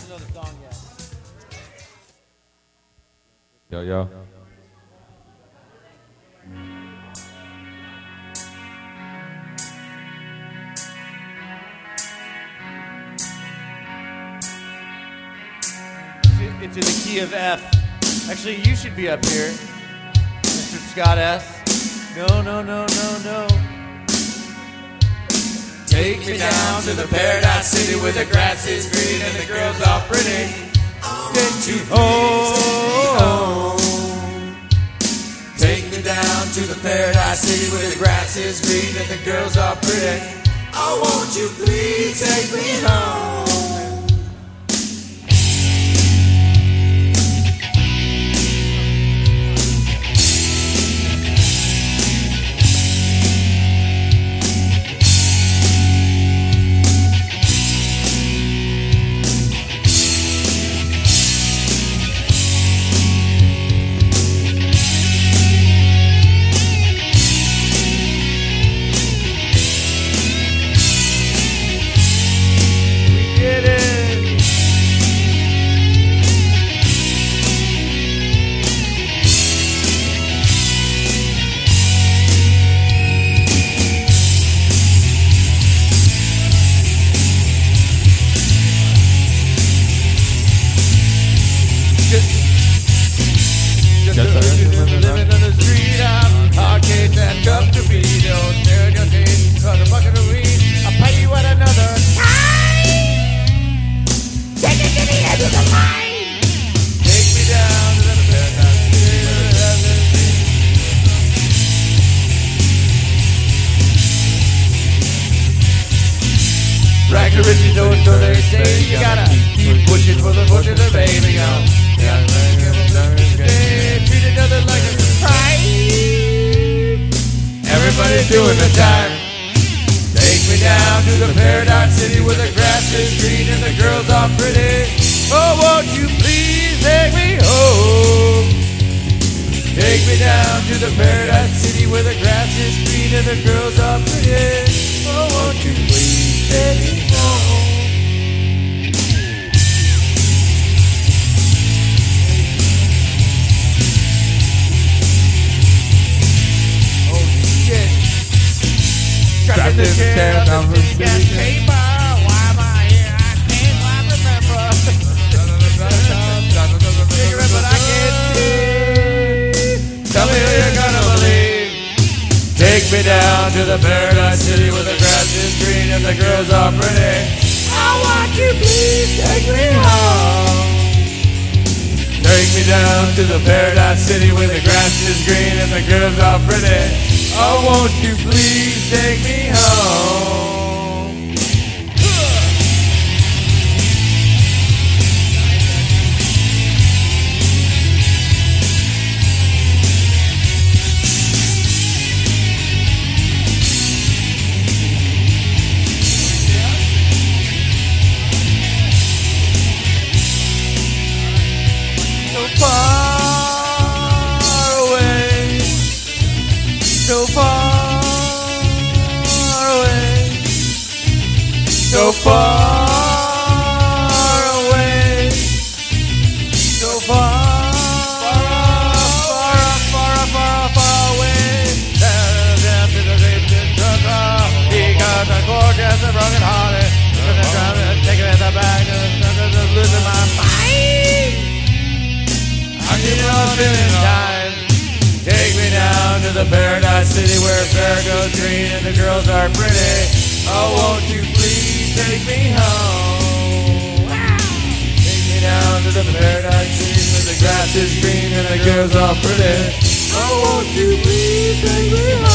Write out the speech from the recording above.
know the song yet. Yo, yo. It's in the key of F. Actually, you should be up here, Mr. Scott S. No. Take me down to the paradise city where the grass is green and the girls are pretty. Take me home. Take me down to the paradise city where the grass is green and the girls are pretty. Oh, won't you please take me home? Living on the street of arcades and come to be. Don't tear your teeth, cause a bucket of weed. I'll pay you at another time. Take it to the end of the line. Take me down to the paradise city. Rack the rich doors so they say you gotta keep pushing for the fortune of baby girl. Treat each other like a crime. Everybody's doing the time. Take me down to the paradise city where the grass is green and the girls are pretty. Oh, won't you please take me home? Take me down to the paradise city where the grass is green and the girls are pretty. Oh, won't you please take me home? Trapped in the chair, I'm a gas chamber. Why am I here? I can't quite remember. Cigarette, but I can't see. Tell me who you're gonna believe. Take me down to the paradise city where the grass is green and the girls are pretty. I want you, please take me home. Take me down to the paradise city where the grass is green and the girls are pretty. Oh, won't you please take me home? So far away, so far away, so far away, so far, far away. Down to the deep because I'm gorgeous and broken hearted. Take it at the back, losing my mind. I'm getting lost in time. Take me down to the paradise city where fair goes green and the girls are pretty. Oh, won't you please take me home? Take me down to the paradise city where the grass is green and the girls are pretty. Oh, won't you please take me home?